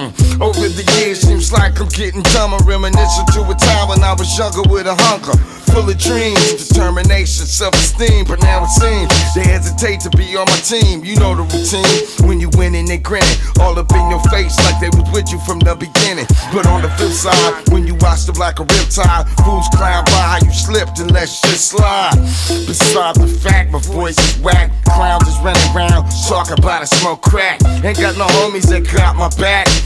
Over the years, seems like I'm getting dumber. Reminiscing to a time when I was younger with a hunger, full of dreams, determination, self-esteem. But now it seems they hesitate to be on my team. You know the routine. When you winning, they grinning all up in your face like they was with you from the beginning. But on the flip side, when you watch them like a riptide, fools clown by how you slipped and let shit slide. Beside the fact, my voice is whack. Clowns is running around talking about I smoke crack. Ain't got no homies that got my back.